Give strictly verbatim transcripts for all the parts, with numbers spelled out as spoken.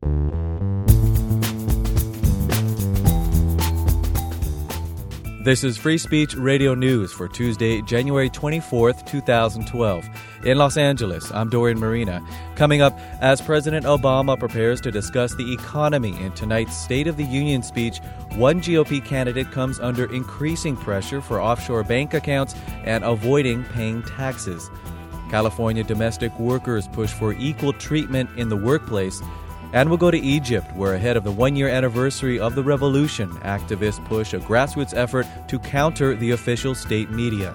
This is Free Speech Radio News for Tuesday, January twenty-fourth, twenty twelve. In Los Angeles, I'm Dorian Marina. Coming up, as President Obama prepares to discuss the economy in tonight's State of the Union speech, one G O P candidate comes under increasing pressure for offshore bank accounts and avoiding paying taxes. California domestic workers push for equal treatment in the workplace. And we'll go to Egypt, where ahead of the one-year anniversary of the revolution, activists push a grassroots effort to counter the official state media.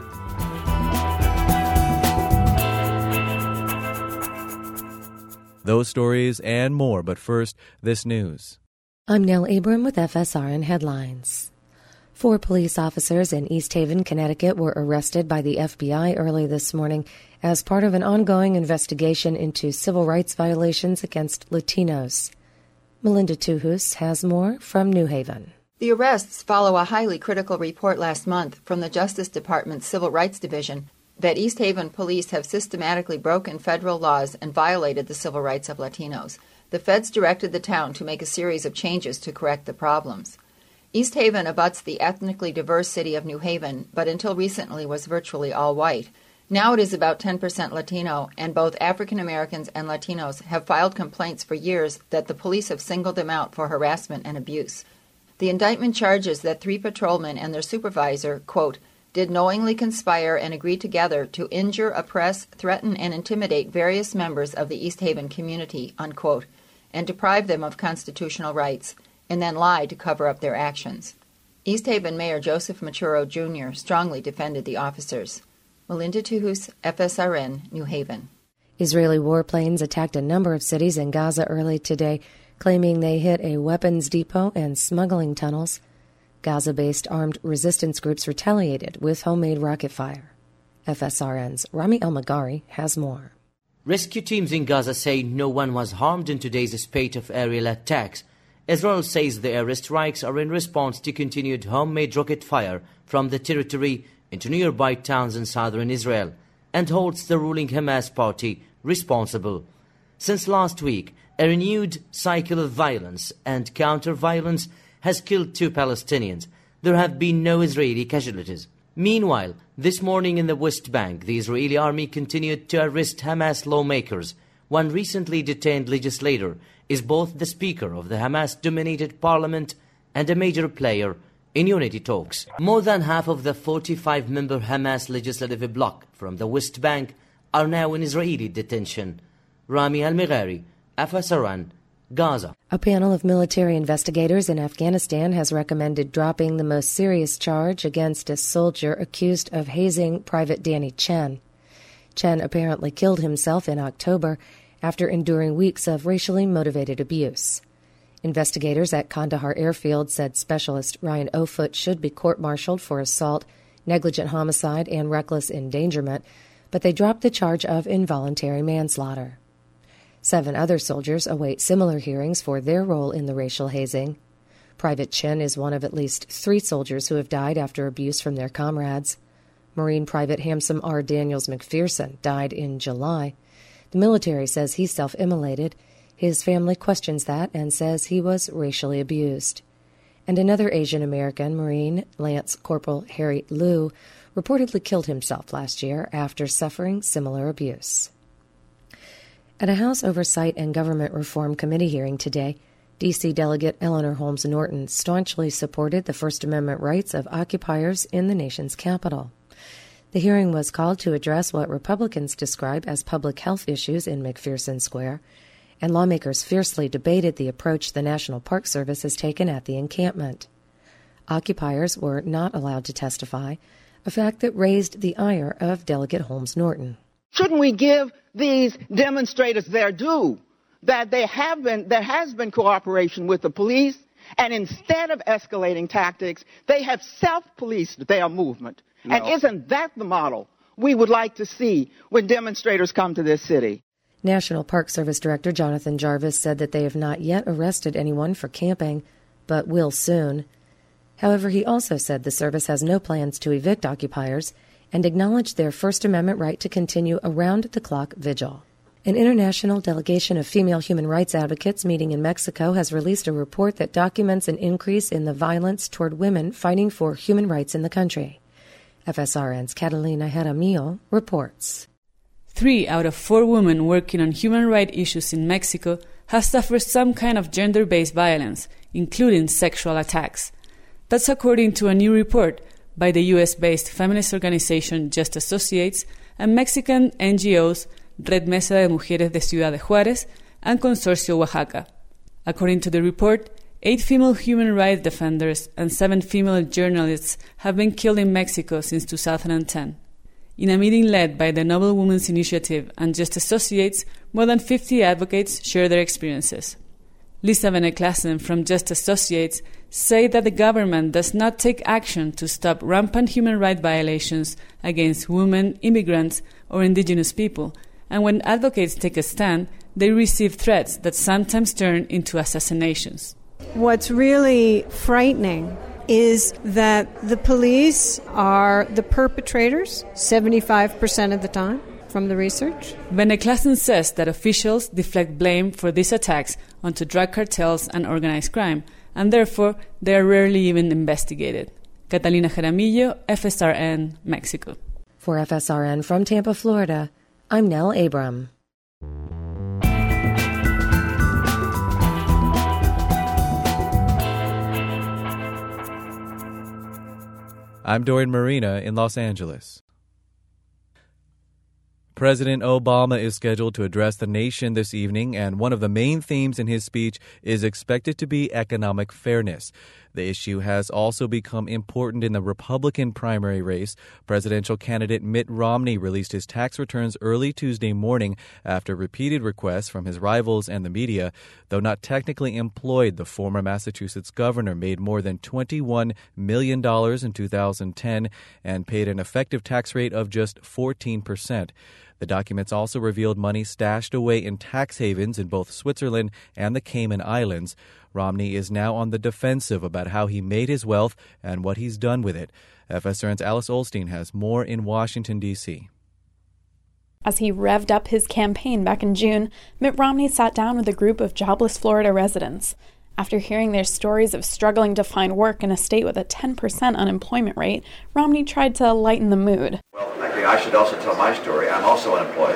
Those stories and more, but first, this news. I'm Nell Abram with F S R N Headlines. Four police officers in East Haven, Connecticut were arrested by the F B I early this morning as part of an ongoing investigation into civil rights violations against Latinos. Melinda Tuhus has more from New Haven. The arrests follow a highly critical report last month from the Justice Department's Civil Rights Division that East Haven police have systematically broken federal laws and violated the civil rights of Latinos. The feds directed the town to make a series of changes to correct the problems. East Haven abuts the ethnically diverse city of New Haven, but until recently was virtually all white. Now it is about ten percent Latino, and both African Americans and Latinos have filed complaints for years that the police have singled them out for harassment and abuse. The indictment charges that three patrolmen and their supervisor, quote, did knowingly conspire and agree together to injure, oppress, threaten, and intimidate various members of the East Haven community, unquote, and deprive them of constitutional rights, and then lie to cover up their actions. East Haven Mayor Joseph Maturo Junior strongly defended the officers. Melinda Tuhus, F S R N, New Haven. Israeli warplanes attacked a number of cities in Gaza early today, claiming they hit a weapons depot and smuggling tunnels. Gaza-based armed resistance groups retaliated with homemade rocket fire. F S R N's Rami El-Magari has more. Rescue teams in Gaza say no one was harmed in today's spate of aerial attacks. Israel says the air strikes are in response to continued homemade rocket fire from the territory into nearby towns in southern Israel, and holds the ruling Hamas party responsible. Since last week, a renewed cycle of violence and counter-violence has killed two Palestinians. There have been no Israeli casualties. Meanwhile, this morning in the West Bank, the Israeli army continued to arrest Hamas lawmakers. One recently detained legislator is both the speaker of the Hamas-dominated parliament and a major player in unity talks. More than half of the forty-five member Hamas legislative bloc from the West Bank are now in Israeli detention. Rami El-Magari, F S R N, Gaza. A panel of military investigators in Afghanistan has recommended dropping the most serious charge against a soldier accused of hazing Private Danny Chen. Chen apparently killed himself in October after enduring weeks of racially motivated abuse. Investigators at Kandahar Airfield said Specialist Ryan Ofoot should be court-martialed for assault, negligent homicide, and reckless endangerment, but they dropped the charge of involuntary manslaughter. Seven other soldiers await similar hearings for their role in the racial hazing. Private Chen is one of at least three soldiers who have died after abuse from their comrades. Marine Private Hamsam R. Daniels McPherson died in July. The military says he self-immolated. His family questions that and says he was racially abused. And another Asian American, Marine Lance Corporal Harry Liu, reportedly killed himself last year after suffering similar abuse. At a House Oversight and Government Reform Committee hearing today, D C Delegate Eleanor Holmes Norton staunchly supported the First Amendment rights of occupiers in the nation's capital. The hearing was called to address what Republicans describe as public health issues in McPherson Square, and lawmakers fiercely debated the approach the National Park Service has taken at the encampment. Occupiers were not allowed to testify, a fact that raised the ire of Delegate Holmes Norton. Shouldn't we give these demonstrators their due, that they have been, there has been cooperation with the police, and instead of escalating tactics, they have self-policed their movement? No. And isn't that the model we would like to see when demonstrators come to this city? National Park Service Director Jonathan Jarvis said that they have not yet arrested anyone for camping, but will soon. However, he also said the service has no plans to evict occupiers and acknowledged their First Amendment right to continue around-the-clock vigil. An international delegation of female human rights advocates meeting in Mexico has released a report that documents an increase in the violence toward women fighting for human rights in the country. F S R N's Catalina Jaramillo reports. Three out of four women working on human rights issues in Mexico have suffered some kind of gender-based violence, including sexual attacks. That's according to a new report by the U S-based feminist organization Just Associates and Mexican N G Os Red Mesa de Mujeres de Ciudad de Juárez and Consorcio Oaxaca. According to the report, eight female human rights defenders and seven female journalists have been killed in Mexico since two thousand ten. In a meeting led by the Noble Women's Initiative and Just Associates, more than fifty advocates share their experiences. Lisa Beneklassen from Just Associates say that the government does not take action to stop rampant human rights violations against women, immigrants, or indigenous people, and when advocates take a stand, they receive threats that sometimes turn into assassinations. What's really frightening is that the police are the perpetrators seventy-five percent of the time from the research. Beneklassen says that officials deflect blame for these attacks onto drug cartels and organized crime, and therefore they are rarely even investigated. Catalina Jaramillo, F S R N, Mexico. For F S R N from Tampa, Florida, I'm Nell Abram. I'm Dorian Marina in Los Angeles. President Obama is scheduled to address the nation this evening, and one of the main themes in his speech is expected to be economic fairness. The issue has also become important in the Republican primary race. Presidential candidate Mitt Romney released his tax returns early Tuesday morning after repeated requests from his rivals and the media. Though not technically employed, the former Massachusetts governor made more than twenty-one million dollars in two thousand ten and paid an effective tax rate of just fourteen percent. The documents also revealed money stashed away in tax havens in both Switzerland and the Cayman Islands. Romney is now on the defensive about how he made his wealth and what he's done with it. F S R N's Alice Ollstein has more in Washington, D C As he revved up his campaign back in June, Mitt Romney sat down with a group of jobless Florida residents. After hearing their stories of struggling to find work in a state with a ten percent unemployment rate, Romney tried to lighten the mood. Well, I think I should also tell my story. I'm also unemployed.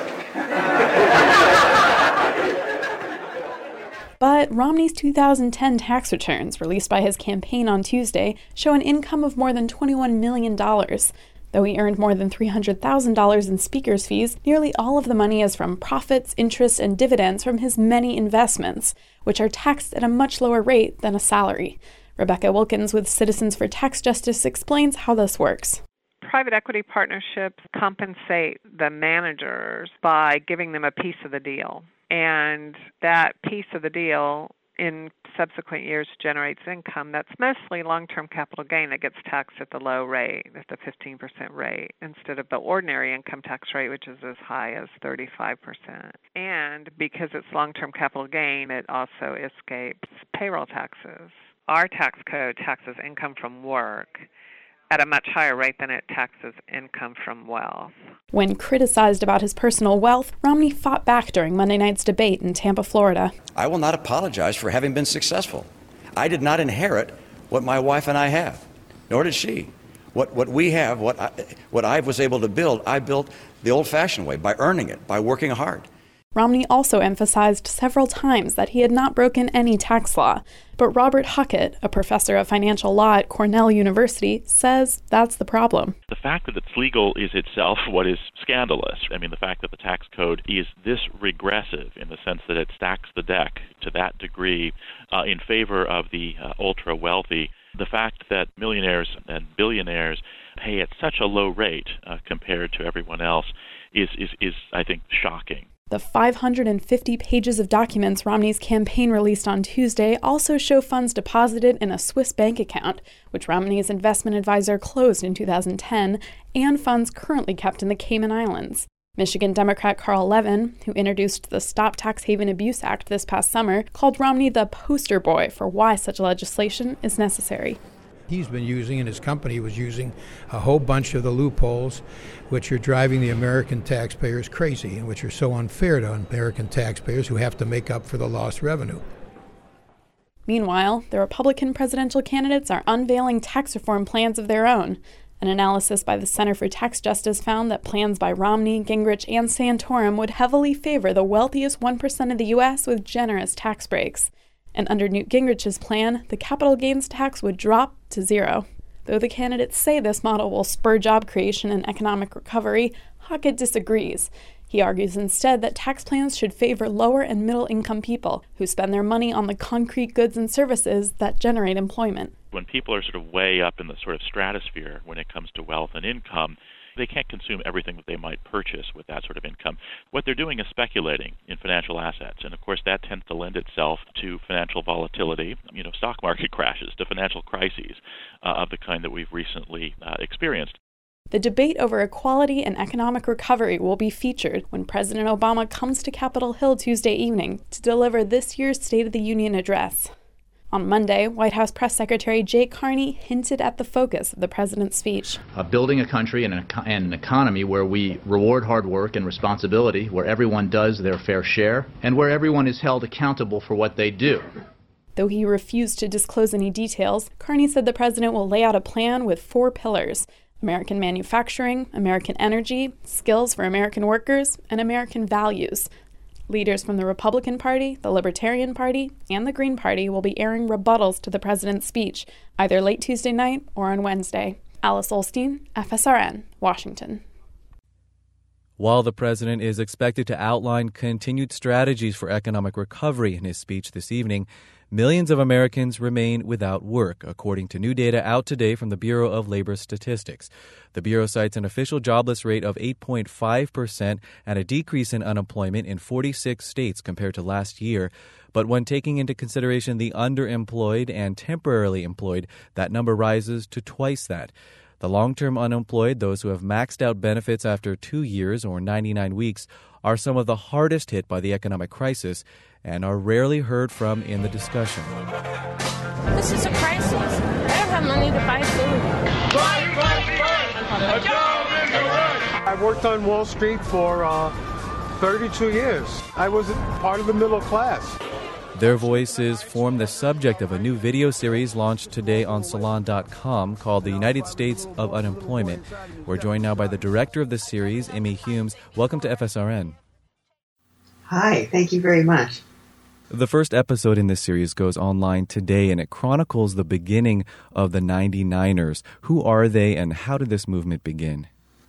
But Romney's two thousand ten tax returns, released by his campaign on Tuesday, show an income of more than twenty-one million dollars. Though he earned more than three hundred thousand dollars in speaker's fees, nearly all of the money is from profits, interest, and dividends from his many investments, which are taxed at a much lower rate than a salary. Rebecca Wilkins with Citizens for Tax Justice explains how this works. Private equity partnerships compensate the managers by giving them a piece of the deal. And that piece of the deal in subsequent years generates income that's mostly long-term capital gain that gets taxed at the low rate, at the fifteen percent rate, instead of the ordinary income tax rate, which is as high as thirty-five percent. And because it's long-term capital gain, it also escapes payroll taxes. Our tax code taxes income from work at a much higher rate than it taxes income from wealth. When criticized about his personal wealth, Romney fought back during Monday night's debate in Tampa, Florida. I will not apologize for having been successful. I did not inherit what my wife and I have, nor did she. What what we have, what I, what I was able to build, I built the old-fashioned way, by earning it, by working hard. Romney also emphasized several times that he had not broken any tax law, but Robert Huckett, a professor of financial law at Cornell University, says that's the problem. The fact that it's legal is itself what is scandalous. I mean, the fact that the tax code is this regressive in the sense that it stacks the deck to that degree uh, in favor of the uh, ultra-wealthy. The fact that millionaires and billionaires pay at such a low rate uh, compared to everyone else is, is, is, I think, shocking. The five hundred fifty pages of documents Romney's campaign released on Tuesday also show funds deposited in a Swiss bank account, which Romney's investment advisor closed in two thousand ten, and funds currently kept in the Cayman Islands. Michigan Democrat Carl Levin, who introduced the Stop Tax Haven Abuse Act this past summer, called Romney the poster boy for why such legislation is necessary. He's been using, and his company was using, a whole bunch of the loopholes which are driving the American taxpayers crazy and which are so unfair to American taxpayers who have to make up for the lost revenue. Meanwhile, the Republican presidential candidates are unveiling tax reform plans of their own. An analysis by the Center for Tax Justice found that plans by Romney, Gingrich, and Santorum would heavily favor the wealthiest one percent of the U S with generous tax breaks. And under Newt Gingrich's plan, the capital gains tax would drop to zero. Though the candidates say this model will spur job creation and economic recovery, Hockett disagrees. He argues instead that tax plans should favor lower and middle income people who spend their money on the concrete goods and services that generate employment. When people are sort of way up in the sort of stratosphere when it comes to wealth and income, they can't consume everything that they might purchase with that sort of income. What they're doing is speculating in financial assets, and of course that tends to lend itself to financial volatility, you know, stock market crashes, to financial crises uh, of the kind that we've recently uh, experienced. The debate over equality and economic recovery will be featured when President Obama comes to Capitol Hill Tuesday evening to deliver this year's State of the Union address. On Monday, White House Press Secretary Jay Carney hinted at the focus of the president's speech. Uh, building a country and an, and an economy where we reward hard work and responsibility, where everyone does their fair share, and where everyone is held accountable for what they do. Though he refused to disclose any details, Carney said the president will lay out a plan with four pillars: American manufacturing, American energy, skills for American workers, and American values. Leaders from the Republican Party, the Libertarian Party, and the Green Party will be airing rebuttals to the president's speech, either late Tuesday night or on Wednesday. Alice Olstein, F S R N, Washington. While the president is expected to outline continued strategies for economic recovery in his speech this evening, millions of Americans remain without work, according to new data out today from the Bureau of Labor Statistics. The Bureau cites an official jobless rate of eight point five percent and a decrease in unemployment in forty-six states compared to last year. But when taking into consideration the underemployed and temporarily employed, that number rises to twice that. The long-term unemployed, those who have maxed out benefits after two years or ninety-nine weeks, are some of the hardest hit by the economic crisis and are rarely heard from in the discussion. This is a crisis. I don't have money to buy food. Right, right, right. A job is a right. I worked on Wall Street for uh, thirty-two years. I was part of the middle class. Their voices form the subject of a new video series launched today on Salon dot com called The United States of Unemployment. We're joined now by the director of the series, Amy Humes. Welcome to F S R N. Hi, thank you very much. The first episode in this series goes online today, and it chronicles the beginning of the ninety-niners. Who are they, and how did this movement begin?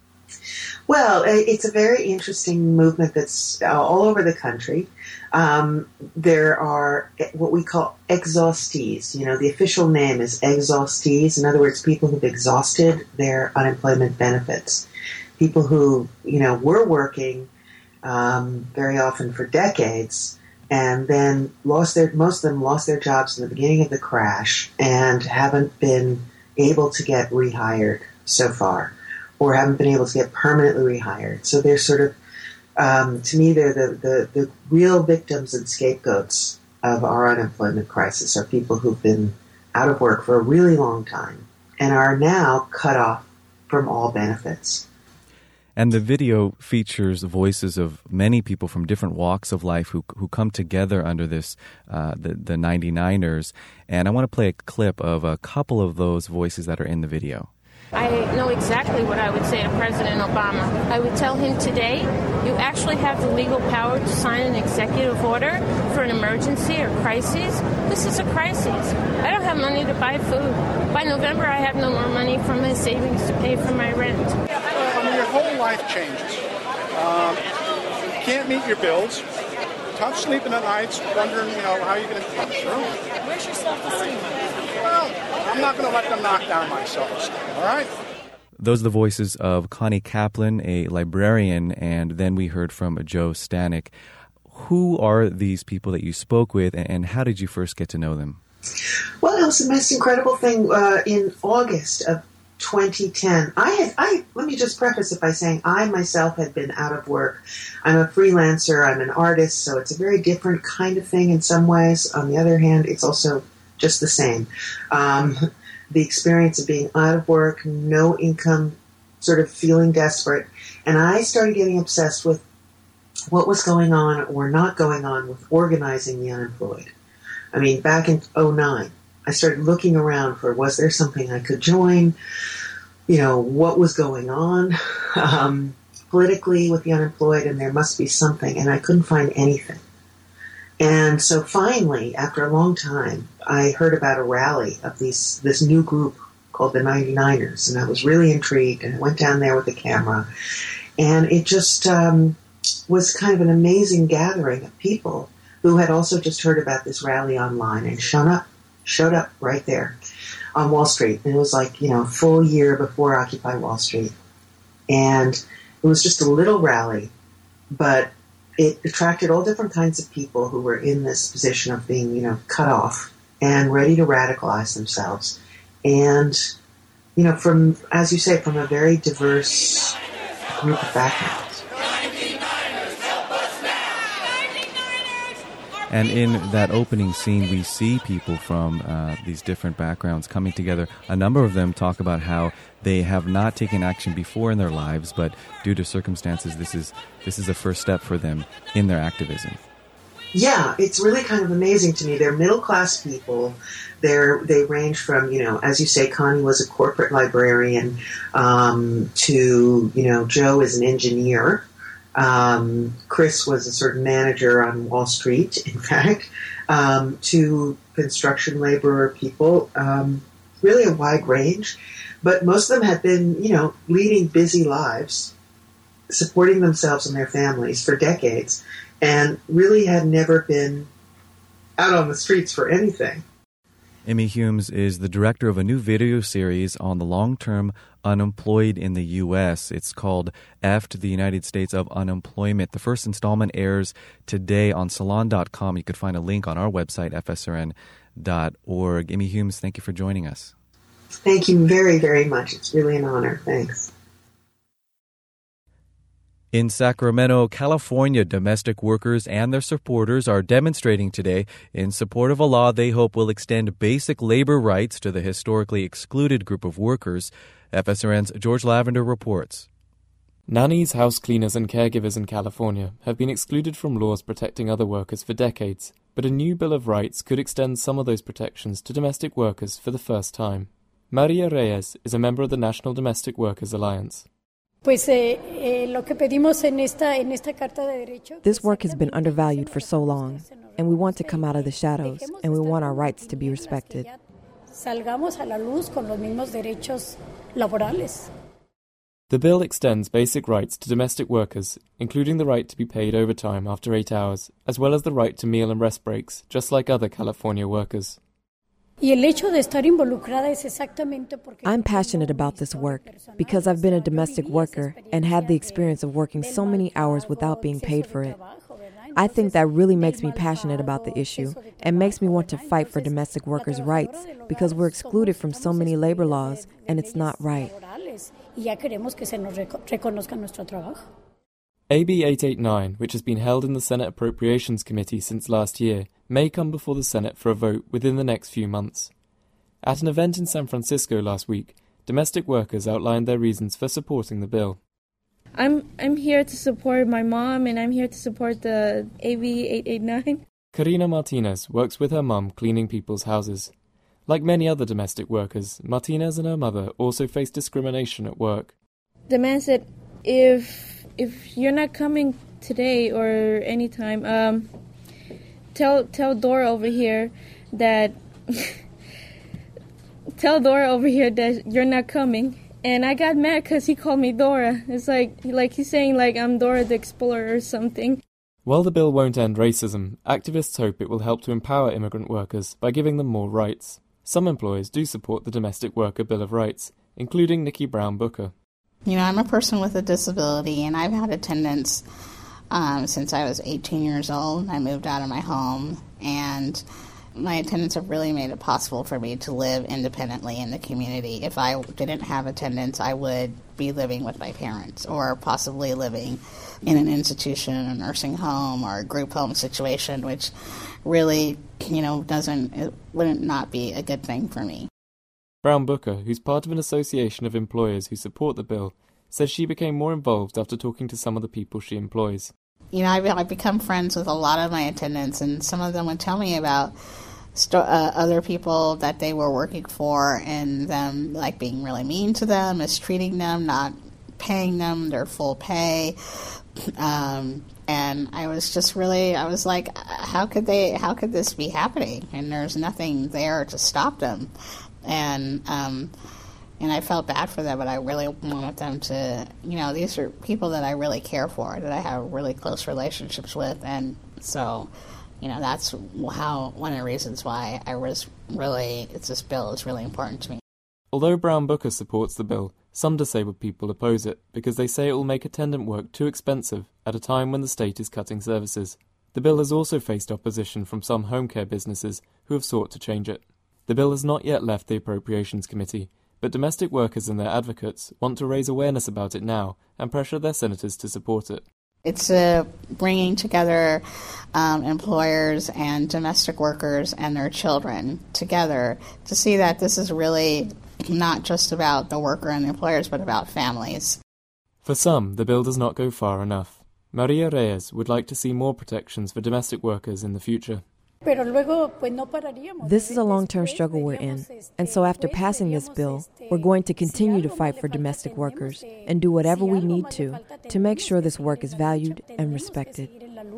Well, it's a very interesting movement that's all over the country. Um, there are what we call exhaustees. You know, the official name is exhaustees. In other words, people who've exhausted their unemployment benefits. People who, you know, were working um, very often for decades and then lost their, most of them lost their jobs in the beginning of the crash and haven't been able to get rehired so far, or haven't been able to get permanently rehired. So they're sort of, um, to me, they're the, the, the real victims and scapegoats of our unemployment crisis, are people who've been out of work for a really long time and are now cut off from all benefits. And the video features voices of many people from different walks of life who who come together under this, uh, the, the ninety-niners. And I want to play a clip of a couple of those voices that are in the video. I know exactly what I would say to President Obama. I would tell him today, you actually have the legal power to sign an executive order for an emergency or crisis. This is a crisis. I don't have money to buy food. By November, I have no more money from my savings to pay for my rent. I mean, your whole life changes. Um, you can't meet your bills. Tough sleeping at nights, wondering, you know, how you're going to come through. Where's your self-esteem? Well, I'm not going to let them knock down my self-esteem, all right? Those are the voices of Connie Kaplan, a librarian, and then we heard from Joe Stanek. Who are these people that you spoke with, and how did you first get to know them? Well, it was the most incredible thing uh, in August of twenty ten. I had, I let me just preface it by saying I myself had been out of work. I'm a freelancer, I'm an artist, so it's a very different kind of thing in some ways. On the other hand, it's also just the same. Um, the experience of being out of work, no income, sort of feeling desperate. And I started getting obsessed with what was going on or not going on with organizing the unemployed. I mean, back in oh nine, I started looking around for, was there something I could join? You know, what was going on um, politically with the unemployed, and there must be something, and I couldn't find anything. And so finally, after a long time, I heard about a rally of these this new group called the ninety-niners, and I was really intrigued, and I went down there with a camera, and it just um, was kind of an amazing gathering of people who had also just heard about this rally online and shown up, showed up right there on Wall Street. And it was like, you know, a full year before Occupy Wall Street. And it was just a little rally, but it attracted all different kinds of people who were in this position of being, you know, cut off and ready to radicalize themselves. And, you know, from, as you say, from a very diverse group of backgrounds. And in that opening scene, we see people from uh, these different backgrounds coming together. A number of them talk about how they have not taken action before in their lives, but due to circumstances, this is this is the first step for them in their activism. Yeah, it's really kind of amazing to me. They're middle-class people. They're, they range from, you know, as you say, Connie was a corporate librarian, um, to, you know, Joe is an engineer. Um, Chris was a certain manager on Wall Street, in fact, um, to construction laborer people, um, really a wide range. But most of them had been, you know, leading busy lives, supporting themselves and their families for decades, and really had never been out on the streets for anything. Amy Humes is the director of a new video series on the long-term unemployed in the U S. It's called Effed, the United States of Unemployment. The first installment airs today on salon dot com. You could find a link on our website, f s r n dot org. Amy Humes, thank you for joining us. Thank you very, very much. It's really an honor. Thanks. In Sacramento, California, domestic workers and their supporters are demonstrating today in support of a law they hope will extend basic labor rights to the historically excluded group of workers. F S R N's George Lavender reports. Nannies, house cleaners and caregivers in California have been excluded from laws protecting other workers for decades, but a new Bill of Rights could extend some of those protections to domestic workers for the first time. Maria Reyes is a member of the National Domestic Workers Alliance. This work has been undervalued for so long, and we want to come out of the shadows, and we want our rights to be respected. The bill extends basic rights to domestic workers, including the right to be paid overtime after eight hours, as well as the right to meal and rest breaks, just like other California workers. I'm passionate about this work because I've been a domestic worker and had the experience of working so many hours without being paid for it. I think that really makes me passionate about the issue and makes me want to fight for domestic workers' rights because we're excluded from so many labor laws and it's not right. A B eight eighty-nine, which has been held in the Senate Appropriations Committee since last year, may come before the Senate for a vote within the next few months. At an event in San Francisco last week, domestic workers outlined their reasons for supporting the bill. I'm I'm here to support my mom, and I'm here to support the A B eight eighty-nine. Karina Martinez works with her mum cleaning people's houses. Like many other domestic workers, Martinez and her mother also face discrimination at work. The man said, if if you're not coming today or anytime, um, tell tell Dora over here that tell Dora over here that you're not coming. And I got mad because he called me Dora. It's like like he's saying like I'm Dora the Explorer or something. While the bill won't end racism, activists hope it will help to empower immigrant workers by giving them more rights. Some employers do support the Domestic Worker Bill of Rights, including Nikki Brown Booker. You know, I'm a person with a disability, and I've had attendance um, since I was eighteen years old. I moved out of my home, and my attendants have really made it possible for me to live independently in the community. If I didn't have attendants, I would be living with my parents or possibly living in an institution, a nursing home, or a group home situation, which really, you know, doesn't, it wouldn't not be a good thing for me. Brown Booker, who's part of an association of employers who support the bill, says she became more involved after talking to some of the people she employs. You know, I've, I've become friends with a lot of my attendants, and some of them would tell me about st- uh, other people that they were working for and them, like, being really mean to them, mistreating them, not paying them their full pay. Um, and I was just really, I was like, how could they, how could this be happening? And there's nothing there to stop them. And, um, and I felt bad for them, but I really wanted them to, you know, these are people that I really care for, that I have really close relationships with. And so, you know, that's how, one of the reasons why I was really, it's, this bill is really important to me. Although Brown Booker supports the bill, some disabled people oppose it because they say it will make attendant work too expensive at a time when the state is cutting services. The bill has also faced opposition from some home care businesses who have sought to change it. The bill has not yet left the Appropriations Committee, but domestic workers and their advocates want to raise awareness about it now and pressure their senators to support it. It's uh, bringing together um, employers and domestic workers and their children together to see that this is really not just about the worker and the employers, but about families. For some, the bill does not go far enough. Maria Reyes would like to see more protections for domestic workers in the future. This is a long-term struggle we're in, and so after passing this bill, we're going to continue to fight for domestic workers and do whatever we need to to make sure this work is valued and respected.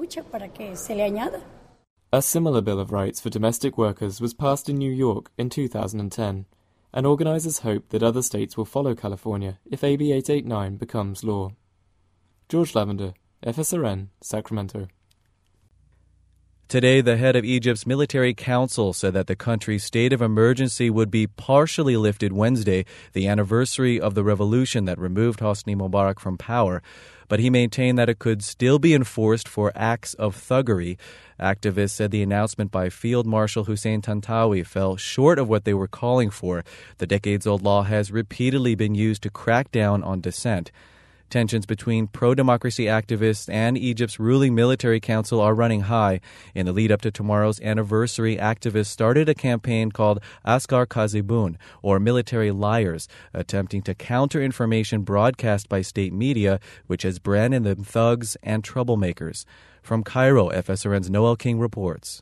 A similar Bill of Rights for domestic workers was passed in New York in two thousand ten, and organizers hope that other states will follow California if A B eight eighty-nine becomes law. George Lavender, F S R N, Sacramento. Today, the head of Egypt's military council said that the country's state of emergency would be partially lifted Wednesday, the anniversary of the revolution that removed Hosni Mubarak from power. But he maintained that it could still be enforced for acts of thuggery. Activists said the announcement by Field Marshal Hussein Tantawi fell short of what they were calling for. The decades-old law has repeatedly been used to crack down on dissent. Tensions between pro-democracy activists and Egypt's ruling military council are running high. In the lead-up to tomorrow's anniversary, activists started a campaign called Askar Kazibun, or Military Liars, attempting to counter information broadcast by state media, which has branded them thugs and troublemakers. From Cairo, F S R N's Noel King reports.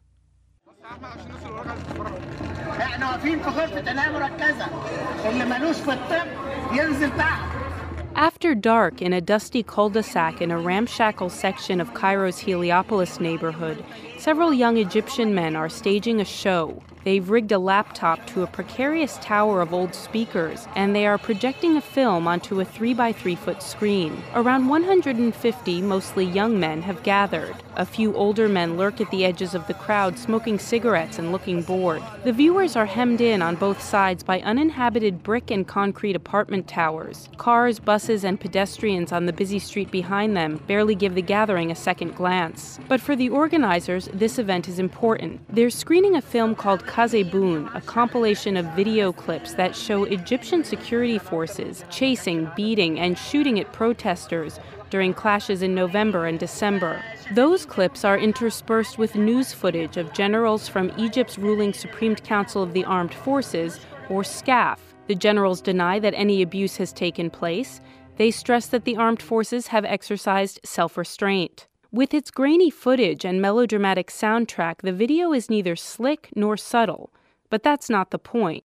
After dark, in a dusty cul-de-sac in a ramshackle section of Cairo's Heliopolis neighborhood, several young Egyptian men are staging a show. They've rigged a laptop to a precarious tower of old speakers, and they are projecting a film onto a three by three foot screen. Around one hundred fifty, mostly young men, have gathered. A few older men lurk at the edges of the crowd, smoking cigarettes and looking bored. The viewers are hemmed in on both sides by uninhabited brick and concrete apartment towers. Cars, buses, and pedestrians on the busy street behind them barely give the gathering a second glance. But for the organizers, this event is important. They're screening a film called Kazibun, a compilation of video clips that show Egyptian security forces chasing, beating, and shooting at protesters during clashes in November and December. Those clips are interspersed with news footage of generals from Egypt's ruling Supreme Council of the Armed Forces, or SCAF. The generals deny that any abuse has taken place. They stress that the armed forces have exercised self-restraint. With its grainy footage and melodramatic soundtrack, the video is neither slick nor subtle. But that's not the point.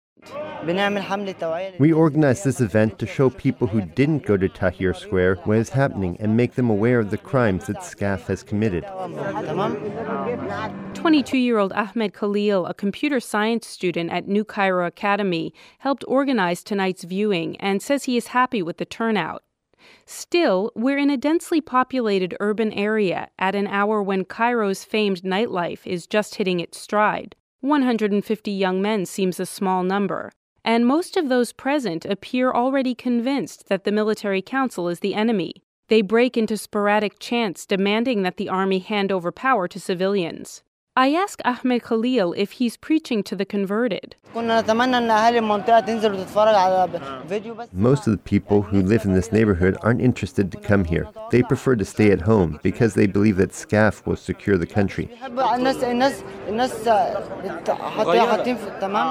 We organized this event to show people who didn't go to Tahrir Square what is happening and make them aware of the crimes that SCAF has committed. twenty-two-year-old Ahmed Khalil, a computer science student at New Cairo Academy, helped organize tonight's viewing and says he is happy with the turnout. Still, we're in a densely populated urban area at an hour when Cairo's famed nightlife is just hitting its stride. one hundred fifty young men seems a small number, and most of those present appear already convinced that the military council is the enemy. They break into sporadic chants demanding that the army hand over power to civilians. I ask Ahmed Khalil if he's preaching to the converted. Most of the people who live in this neighborhood aren't interested to come here. They prefer to stay at home because they believe that SCAF will secure the country.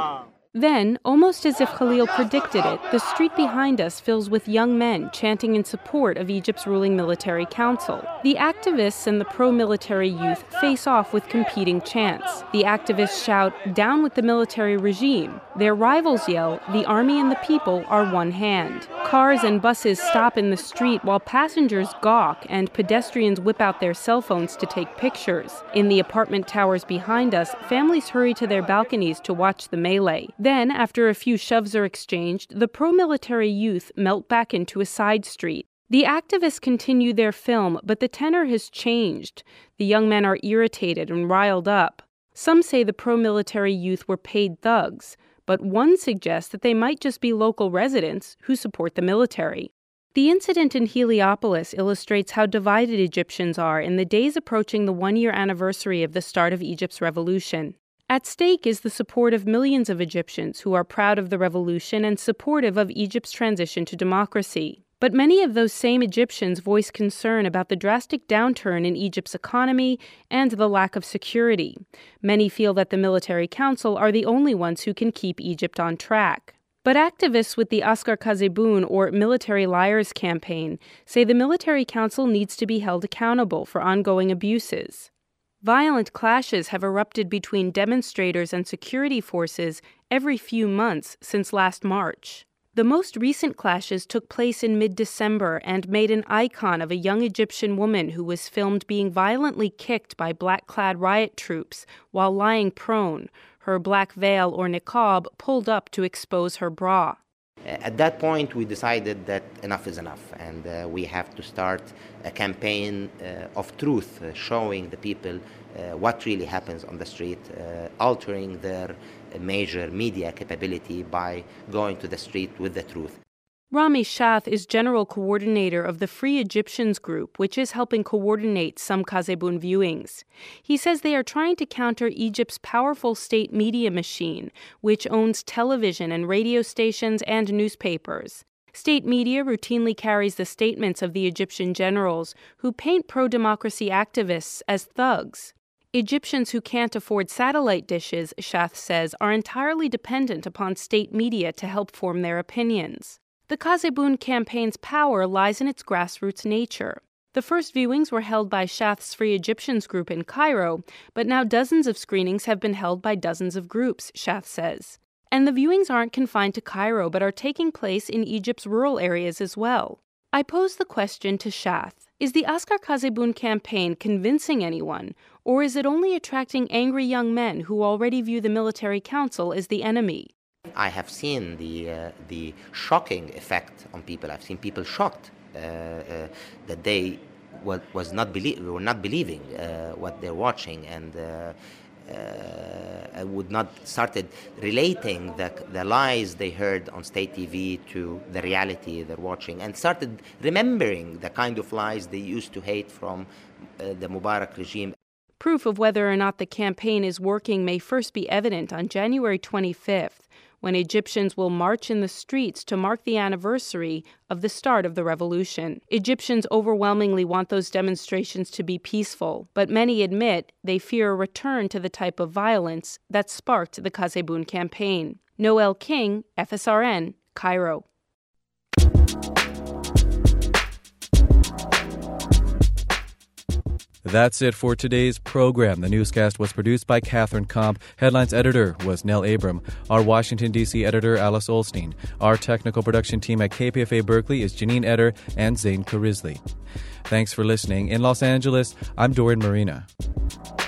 Then, almost as if Khalil predicted it, the street behind us fills with young men chanting in support of Egypt's ruling military council. The activists and the pro-military youth face off with competing chants. The activists shout, "Down with the military regime." Their rivals yell, "The army and the people are one hand." Cars and buses stop in the street while passengers gawk and pedestrians whip out their cell phones to take pictures. In the apartment towers behind us, families hurry to their balconies to watch the melee. Then, after a few shoves are exchanged, the pro-military youth melt back into a side street. The activists continue their film, but the tenor has changed. The young men are irritated and riled up. Some say the pro-military youth were paid thugs, but one suggests that they might just be local residents who support the military. The incident in Heliopolis illustrates how divided Egyptians are in the days approaching the one-year anniversary of the start of Egypt's revolution. At stake is the support of millions of Egyptians who are proud of the revolution and supportive of Egypt's transition to democracy. But many of those same Egyptians voice concern about the drastic downturn in Egypt's economy and the lack of security. Many feel that the military council are the only ones who can keep Egypt on track. But activists with the Askar Kazeboun, or Military Liars campaign, say the military council needs to be held accountable for ongoing abuses. Violent clashes have erupted between demonstrators and security forces every few months since last March. The most recent clashes took place in mid-December and made an icon of a young Egyptian woman who was filmed being violently kicked by black-clad riot troops while lying prone, her black veil or niqab pulled up to expose her bra. At that point, we decided that enough is enough, and uh, we have to start a campaign uh, of truth, uh, showing the people uh, what really happens on the street, uh, altering their uh, major media capability by going to the street with the truth. Rami Shath is general coordinator of the Free Egyptians Group, which is helping coordinate some Kazeboun viewings. He says they are trying to counter Egypt's powerful state media machine, which owns television and radio stations and newspapers. State media routinely carries the statements of the Egyptian generals, who paint pro-democracy activists as thugs. Egyptians who can't afford satellite dishes, Shath says, are entirely dependent upon state media to help form their opinions. The Kazeboun campaign's power lies in its grassroots nature. The first viewings were held by Shath's Free Egyptians Group in Cairo, but now dozens of screenings have been held by dozens of groups, Shath says. And the viewings aren't confined to Cairo, but are taking place in Egypt's rural areas as well. I pose the question to Shath. Is the Askar Kazeboun campaign convincing anyone, or is it only attracting angry young men who already view the military council as the enemy? I have seen the uh, the shocking effect on people. I've seen people shocked uh, uh, that they was, was not belie- were not believing uh, what they're watching, and uh, uh, would not started relating the the lies they heard on state T V to the reality they're watching, and started remembering the kind of lies they used to hate from uh, the Mubarak regime. Proof of whether or not the campaign is working may first be evident on January twenty-fifth, when Egyptians will march in the streets to mark the anniversary of the start of the revolution. Egyptians overwhelmingly want those demonstrations to be peaceful, but many admit they fear a return to the type of violence that sparked the Kazeboun campaign. Noel King, F S R N, Cairo. That's it for today's program. The newscast was produced by Catherine Komp. Headlines editor was Nell Abram. Our Washington, D C editor, Alice Olstein. Our technical production team at K P F A Berkeley is Janine Eder and Zane Karizli. Thanks for listening. In Los Angeles, I'm Dorian Marina.